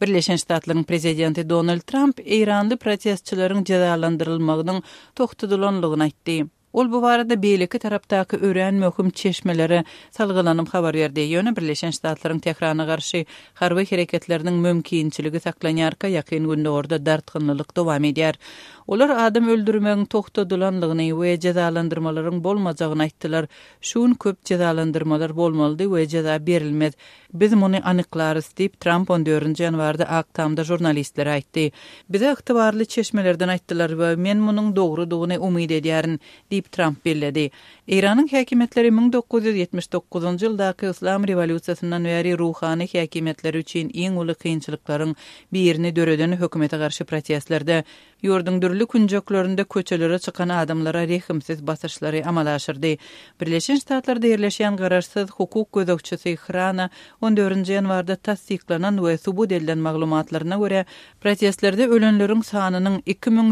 Birleşen Ştatlaryň prezidenti Donald Trump İranly protestçilerin cezalandyrylmagynyň togtudylanlygyny aýtdy. Ol bu barada beýleki tarapdaky örän möhüm çeşmelere salgylanyp habar berdi. Ýöne Birleşen Ştatlaryň Tehrana garşy harby hereketleriniň mümkinçiligi saklanýarka ýakyn günde orada dartgynlyk dowam edýär. Olar adam öldürmegiň togtudylanlygyny we cezalandyrmalaryň bolmajagyny aýtdylar. Şuň köp cezalandyrmalar bolmaly we ceza berilmez. Biz muny anyklarys diýip Trump 14 ýanwarda Aktamda jurnalistlere aýtdy. Bize ygtybarly çeşmelerden aýtdylar we men munyň dogrudygyny umyd edýärin diýip Trump bellädi. Iranyň häkimetleri 1979-njy ýyldaky Islam rewolýusiýasyndan bäri ruhany häkimetleri üçin iň uly kynçylyklaryň birini döreden hökümete garşy protestlerde ýurduň dürli künjeklerinde köçelere çykan adamlara rehimsiz basyşlary amalaşyrdy. Birleşen Ştatlarda ýerleşýän garaşsyz hukuk gözegçisi Hrana 14 ýanwarda tasdiklanan we subut edilen maglumatlaryna görä protestlerde ölenleriň sanynyň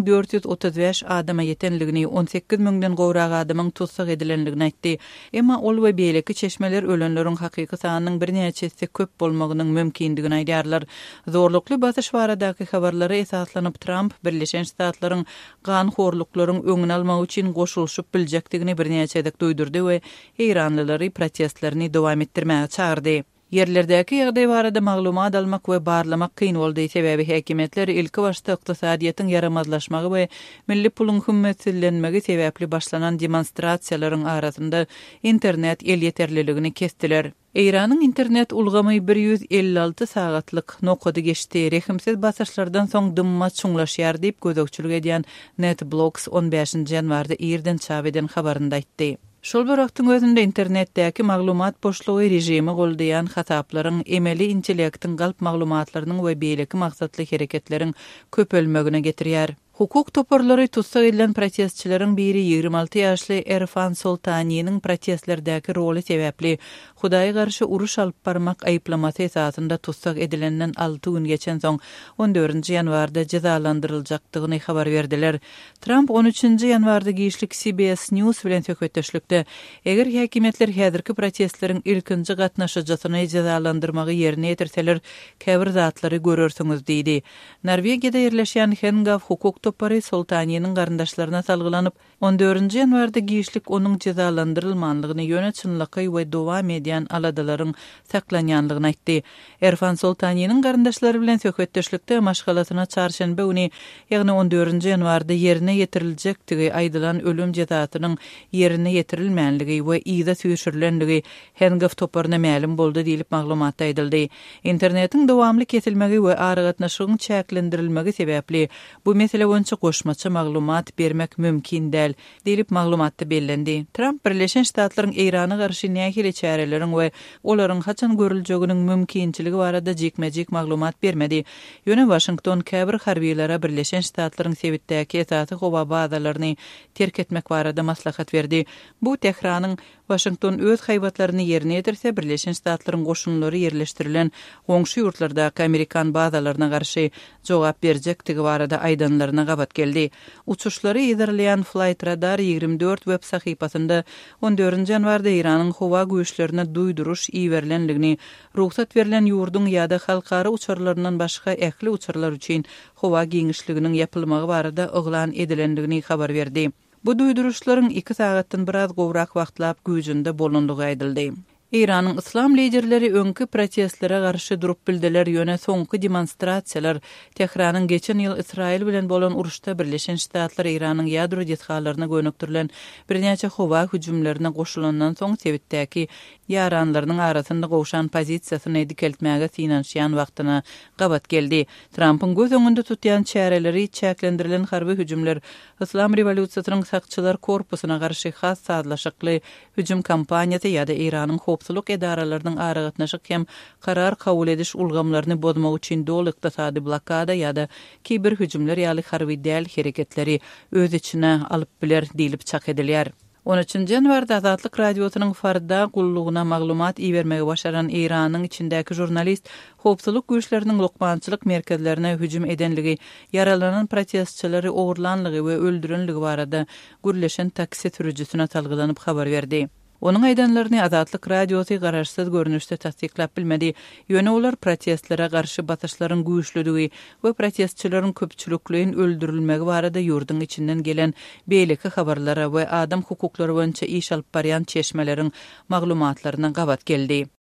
2435 adama ýetenligini, 18 000den gowrak adamyň tutsak edilenligini aýtdy. Emma ol we beýleki çeşmeler ölenleriň hakyky sanynyň birnäçesi köp bolmagynyň mümkindigini aýdýarlar. Zorlukly basyş baradaky habarlara esaslanyp Trump Birleşen Ştatlaryň gan horluklaryň öňüni almak üçin goşulşyp biljekdigini birnäçe duýdurdy we İranlylary protestlerini dowam etdirmäge çağırdy. Yerlerdäki ýagdaý barada maglumat almak we barlamak kyn boldy. Sebebi häkimetler ilki başda ykdysadyýatyň yaramazlaşmagy we milli pulun hümmetlenmegi sebäpli başlanan demonstrasiýalaryň arasynda internet el ýeterliligini kestiler. İran'ın internet ulgamy 156 sagatlyk nokady geçdi. Rehimsiz basyşlardan soň dymma çuňlaşýar diýip gözegçilik edýän NetBlocks 15 ýanwarda ýerden çap eden habarynda aýtdy. Şol bir wagtyň özünde internetdäki maglumat boşlugy rejimi goldaýan hasaplaryň emeli intellektiň galp maglumatlarynyň we beýleki maksatly hereketleriň köpelmegine getirýär. Hukuk toparlary tutsak edilen protestçilerin biri 26 ýaşly Erfan Soltanynyň protestlerdäki roli sebäpli Hudaýa garşy uruş alyp barmak aýyplamasy esasynda tutsak edilenden 6 gün geçen soň 14 ýanwarda cezalandyryljakdygyny habar berdiler. Trump 13 ýanwarda giýişlik CBS News bilen söhbetdeşlikde eger häkimetler häzirki protestleriň ilkinji gatnaşyjysyny cezalandyrmagy ýerine ýetirseler käbir zatlary görürsüňiz diýdi. Norwegiýada ýerleşýän Hengaf hukuk topary Soltanynyň garyndaşlaryna salgylanyp 14 ýanwarda giýişlik onuň cezalandyrylmanlygyny ýöne çynlyky we dowam edýän aladalaryň saklanýanlygyny aýtdy. Erfan Soltanynyň garyndaşlary bilen söhbetdeşlikde maşgalasyna çarşembe güni, ýagny 14 ýanwarda ýerine ýetiriljekdigi aýdylan ölüm cezasynyň ýerine ýetirilmänligi we ýyda süýşürilenligi Hengaf toparyna ma'lum boldy diýilip maglumatda aýdyldy. Internetiň dowamly kesilmegi we aragatnaşygyň çäklendirilmegi sebäpli bu mesele boýunça goşmaça maglumat bermek mümkin däl diýilip maglumatda bellendi. Trump Birleşen Ştatlaryň Irana garşy nähili çäreleriň we olaryň haçan görüljeginiň mümkinçiligi barada jekmejek maglumat bermedi. Ýöne Washington käbir harbiýlere Birleşen Ştatlaryň sebitdäki esasy gowa bazalaryny terk etmek barada maslahat berdi. Bu Tehranyň Washington öz haýbatlaryny ýerine ýetirse Birleşen Ştatlaryň goşunlary ýerleşdirilen goňşy ýurtlardaky Amerikan bazalaryna garşy jogap berjektigi barada aýdanlaryna gabat geldi. Uçuşlary ýerleýän Flight Radar 24 web sahypasynda 14 ýanwarda Iranyň howa güýçlerine duýduruş iýerilenligini, ruhsat berilen ýurdun ýa-da halkara uçarlaryndan başga ähli uçarlar üçin howa giňişliginiň ýapylmagy barada oglan edilendigini habar berdi. Bu duýduruşlaryň 2 sagatdan biraz gowrak wagtlap güýjünde bolundygy aýdyldy. İran'ın İslam liderleri öňkü protestlere garşy durup bildiler. Ýöne soňky demonstrasiýalar Tehranyň geçen ýyl Israil bilen bolan uruşda Birleşen Ştatlar Iranyň ýadro dethallaryna gönüktirilen birnäçe howa hüjümlerine goşulandan soň sebitdäki ýaranlarynyň arasynda gowşan pozisiýasyny dikeltmäge synanýan wagtyna gabat geldi. Trump'ın göz öňünde tutýan çäreleri çäklendirilen harby hüjümler İslam rewolýusiýasynyň sakçylar korpusyna garşy has sadlaşykly hüjüm kampaniýasy ýa-da Iranyň hopsuluk edaralarının aragatnaşyk hem karar kabul ediş ulgamlaryny bozmak üçin dol ykdysady blokada ýa-da kiber hüjümler ýaly harby däl hereketleri öz içine alyp biler diýilip çak edilýär. 13 ýanwarda Azatlyk radiosynyň Farda gullugyna maglumat iýermegi başaran Iranyň içindäki jurnalist hopsuluk güýçleriniň lokmançylyk merkezlerine hüjüm edenligi, yaralanan protestçilary ogurlanlygy we öldürenligi barada gürleşen taksi sürücüsine salgylanyp habar berdi. Onun aydanlaryny Azatlyk radiosu garaşsyz görnüşde tasdiklap bilmedi. Ýöne olar protestlere garşy batyşlaryň güýçlüligi we protestçilerin köpçülükliğin öldürilmegi barada ýurdun içinden gelen beýleki habarlara we adam hukuklary boýunça iş alyp barýan çeşmeleriň maglumatlaryna gabat geldi.